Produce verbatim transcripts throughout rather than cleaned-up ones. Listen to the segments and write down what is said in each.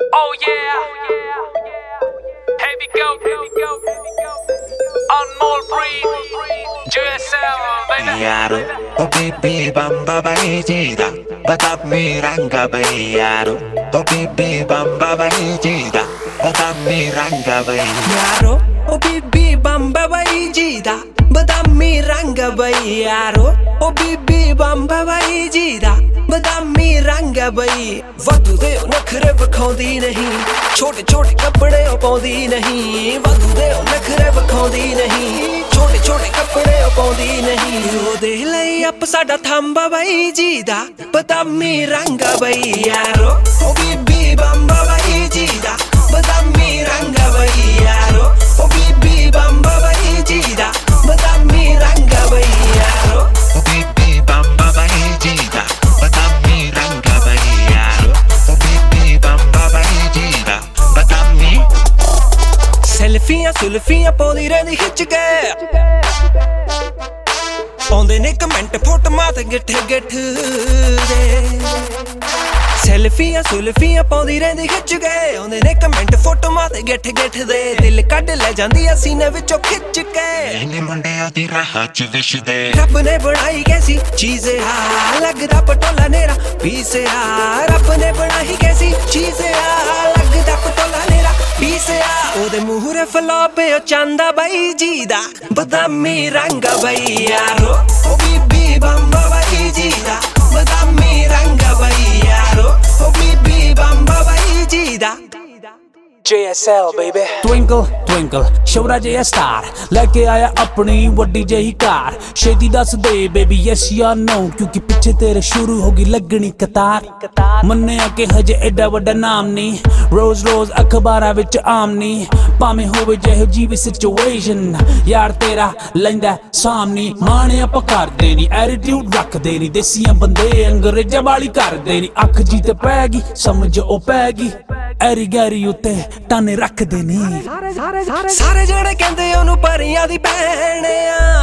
Oh yeah, here we go, here we go. Unmol breed, J S L, baby. Yaro, oh baby, bamba baijida, badab mi ranga bay yaro. Oh baby, bamba baijida, badab mi ranga bay yaro. Oh baby, bamba baijida, badab mi ranga bay yaro. Oh baby, bamba baijida, badab mi ranga bay. ਵਾਧੂ ਦੇ ਨਖਰੇ ਵਿਖਾਉਂਦੀ ਨਹੀਂ, ਛੋਟੇ ਛੋਟੇ ਕੱਪੜੇ ਉਹ ਪਾਉਂਦੀ ਨਹੀਂ। ਵਾਧੂ ਦੇ ਨਖਰੇ ਵਿਖਾਉਂਦੀ ਨਹੀਂ, ਛੋਟੇ ਛੋਟੇ ਕੱਪੜੇ ਉਹ ਪਾਉਂਦੀ ਨਹੀਂ। ਉਹਦੇ ਲਈ ਅੱਪ ਸਾਡਾ ਥੰਬਾ ਬਾਈ ਜੀ ਦਾ, ਬਦਾਮੀ ਰੰਗ ਬਈ ਯਾਰੋ। ਉਹ ਬੀਬੀ ਬੰਬਾ ਬਾਈ ਜੀ ਦਾ, ਬਦਾਮੀ ਰੰਗ ਬਈ ਯਾਰੋ। ਉਹ ਬੀਬੀ ਬੰਬਾ ਬਾਈ ਜੀ ਦਾ, ਬਦਾਮੀ ਰੰਗ ਬਈ ਯਾਰੋ। Oh baby, bamba baijida, badab mi ranga bay yaro. Oh baby, bamba baijida, badab mi ਸੈਲਫੀਆਂ ਸੁਲਫੀਆਂ ਪਾਉਂਦੀ ਰਹਿੰਦੀ ਖਿੱਚ ਕੇ, ਆਉਂਦੇ ਨੇ ਕਮੈਂਟ ਫੋਟੋਆਂ ਤੇ ਗਿੱਠ ਗਿੱਠ ਦੇ। ਸੈਲਫੀਆਂ ਸੁਲਫੀਆਂ ਪਾਉਂਦੀ ਰਹਿੰਦੀ ਖਿੱਚ ਕੇ, ਆਉਂਦੇ ਨੇ ਕਮੈਂਟ ਫੋਟੋਆਂ ਤੇ ਗਿੱਠ ਗਿੱਠ ਦੇ। ਦਿਲ ਕੱਢ ਲੈ ਜਾਂਦੀ ਆ ਸੀਨੇ ਵਿੱਚੋਂ ਖਿੱਚ ਕੇ। ਇਹਨੇ ਮੁੰਡਿਆਂ ਦੀ ਰਾਹ ਚ ਵਿਛਦੇ, ਰੱਬ ਨੇ ਬਣਾਈ ਕੈਸੀ ਚੀਜ਼ ਆ, ਲੱਗਦਾ ਪਟੋਲਾ ਨੇਰਾ ਪੀਸ ਆ। ਰੱਬ ਨੇ ਬਣਾਈ ਕੈਸੀ ਚੀਜ਼ ਆ, ਲੱਗਦਾ ਪਟੋਲਾ ਨੇਰਾ ਪੀਸ ਆ। ਉਹਦੇ ਮੂਹਰੇ ਫਲਾਪੇ ਉਹ ਚਾਂਦਾ ਬਾਈ ਜੀ ਦਾ, ਬਦਾਮੀ ਰੰਗ ਬਈ ਯਾਰੋ। ਉਹ ਬੀਬੀ ਬੰਬਾ ਬਾਈ ਜੀ ਦਾ, ਬਦਾਮੀ ਰੰਗ ਬਈ ਯਾਰੋ। ਉਹ ਬੀਬੀ ਬੰਬਾ ਬਾਈ ਜੀ ਦਾ, J S L baby। Twinkle twinkle ਛੋਰਾ ਜਿਹਾ ਸਟਾਰ ਲੈ ਕੇ ਆਇਆ ਆਪਣੀ ਵੱਡੀ ਜਿਹੀ ਕਾਰ। ਛੇਤੀ ਦੱਸ ਦੇ baby yes ਜਾਂ no, ਕਿਉਂਕਿ ਪਿੱਛੇ ਤੇਰੇ ਸ਼ੁਰੂ ਹੋ ਗਈ ਲੱਗਣੀ ਕਤਾਰ। ਮੰਨਿਆ ਕਿ ਹਜੇ ਐਡਾ ਵੱਡਾ ਨਾਮ ਨਹੀਂ, ਰੋਜ਼ ਰੋਜ਼ ਅਖਬਾਰਾਂ ਵਿੱਚ ਆਮ ਨਹੀਂ। ਭਾਵੇਂ ਹੋਵੇ ਜਿਹੋ ਜੀ ਵੀ ਸਿਚੁਏਸ਼ਨ, ਯਾਰ ਤੇਰਾ ਲੈਂਦਾ ਸਾਹਮਣੀ। ਮਾਣੇ ਆਪਾਂ ਕਰਦੇ ਨੀ, ਐਟੀਟਿਊਡ ਰੱਖਦੇ ਨੀ, ਦੇਸੀਆਂ ਬੰਦੇ ਅੰਗਰੇਜ਼ਾਂ ਵਾਲੀ ਕਰਦੇ ਨੀ। ਅੱਖ ਜੀ ਤੇ ਪੈ ਗਈ ਸਮਝ ਉਹ ਪੈ ਗਈ, ਐਰੀ ਗੈਰੀ ਉੱਤੇ ਤਾਨੇ ਰੱਖਦੇ ਨੀ। ਸਾਰੇ ਜਿਹੜੇ ਕਹਿੰਦੇ ਉਹਨੂੰ ਪਰੀਆਂ ਦੀ ਭੈਣ ਆ,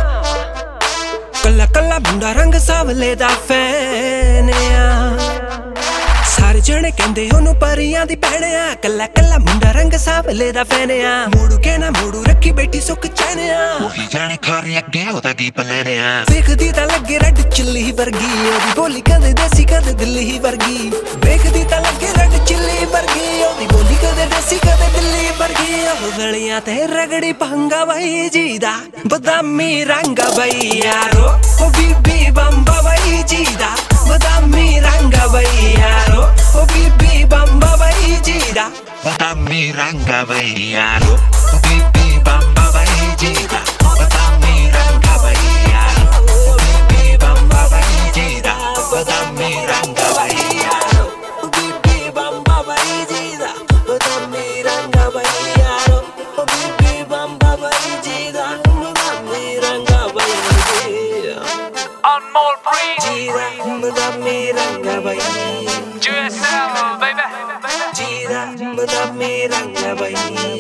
ਕੱਲਾ ਕੱਲਾ ਮੁੰਡਾ ਰੰਗ ਸਾਵਲੇ ਦਾ ਫੈਨ ਆ। ਸਾਰੇ ਜਣੇ ਕਹਿੰਦੇ ਉਹਨੂੰ ਪਰੀਆਂ ਦੀ ਭੈਣ ਆ, ਕੱਲਾ ਕੱਲਾ ਮੁੰਡਾ ਰੰਗ ਸਾਵਲੇ ਦਾ ਫੈਨ ਆ। ਮੋੜੂ ਕੇ ਨਾ ਮੋੜੂ ਰੱਖੀ ਬੈਠੀ ਸੁੱਕ ਚੈਨ ਆ। ਉਹੀ ਜਾਣੇ ਖਰੇ ਅੱਗੇ ਉਹਦਾ ਕੀ ਪਲਾਨ ਆ। ਵੇਖਦੀ ਤਾਂ ਲੱਗੇ ਰੈਡ ਚਿੱਲੀ ਵਰਗੀ, ਉਹਦੀ ਬੋਲੀ ਕਦੇ ਦੇਸੀ ਕਦੇ ਦਿੱਲੀ ਵਰਗੀ। ਵੇਖਦੀ ਤਾਂ ਲੱਗੇ ਰੈਡ ਚਿੱਲੀ ਵਰਗੀ, ਉਹਦੀ ਬੋਲੀ ਕਦੇ ਦੇਸੀ ਕਦੇ ਦਿੱਲੀ ਵਰਗੀ। ਉਹ ਗਲੀਆਂ ਤੇ ਰਗੜੀ ਭੰਗਾ ਬਾਈ ਜੀ ਦਾ, ਬਦਾਮੀ ਰੰਗ ਬਈ ਯਾਰੋ। ਉਹ ਬੀਬੀ ਬੰਬਾ ਬਾਈ ਜੀ ਦਾ, ਬਦਾਮੀ ਰੰਗ ਬਈ ਯਾਰੋ। ਉਹ ਬੀਬੀ ਬੰਬਾ ਬਾਈ ਜੀ ਦਾ, badami ranga bay yaro. Oh baby, bamba baijida, badami ranga bay yaro. Oh baby, bamba baijida, badami ranga bay yaro. Oh baby Bamba ਬਾਈ ਜੀ ਦਾ, ਬਦਾਮੀ ਰੰਗ ਬਈ ਯਾਰੋ। Oh baby ਬੰਬਾ ਬਾਈ ਜੀ ਦਾ, ਬਦਾਮੀ ਰੰਗ ਬਈ Unmol breed, ਜੀ ਦਾ, ਬਦਾਮੀ ਰੰਗ ਬਈ J S L, baby. ਜੀ ਦਾ, ਬਦਾਮੀ ਰੰਗ ਬਈ।